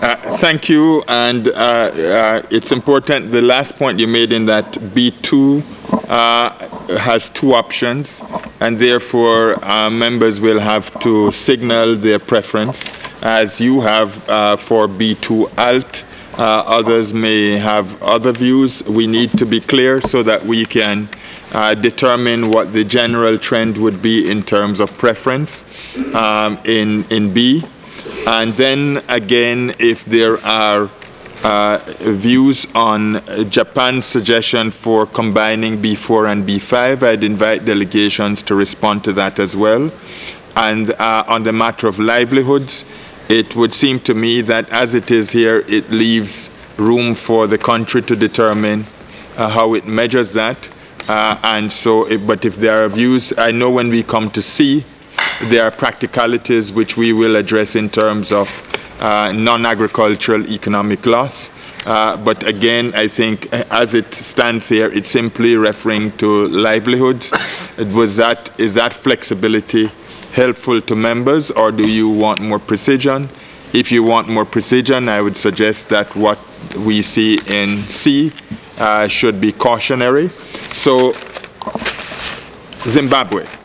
Thank you, and it's important. The last point you made in that B2 has two options, and therefore members will have to signal their preference, as you have for B2 alt. Others may have other views. We need to be clear so that we can determine what the general trend would be in terms of preference in B. And then again, if there are views on Japan's suggestion for combining B4 and B5, I'd invite delegations to respond to that as well. And on the matter of livelihoods, it would seem to me that as it is here, it leaves room for the country to determine how it measures that. And so, but if there are views, I know when we come to C, there are practicalities which we will address in terms of non-agricultural economic loss. But again, I think as it stands here, it's simply referring to livelihoods. Is that flexibility helpful to members, or do you want more precision? If you want more precision, I would suggest that what we see in C should be cautionary. So, Zimbabwe.